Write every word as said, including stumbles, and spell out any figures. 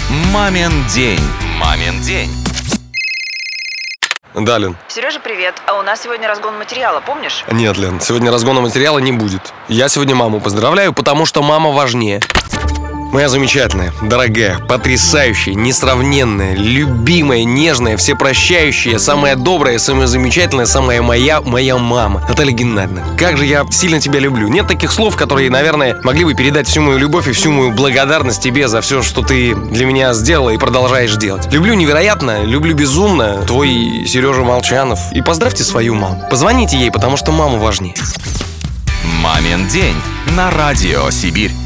Мамин день. Мамин день. Да, Лен. Сережа, привет. А у нас сегодня разгон материала, помнишь? Нет, Лен, сегодня разгона материала не будет. Я сегодня маму поздравляю, потому что мама важнее. Моя замечательная, дорогая, потрясающая, несравненная, любимая, нежная, всепрощающая, самая добрая, самая замечательная, самая моя, моя мама. Наталья Геннадьевна, как же я сильно тебя люблю. Нет таких слов, которые, наверное, могли бы передать всю мою любовь и всю мою благодарность тебе за все, что ты для меня сделала и продолжаешь делать. Люблю невероятно, люблю безумно. Твой Сережа Молчанов. И поздравьте свою маму. Позвоните ей, потому что мама важнее. Мамин день на Радио Сибирь.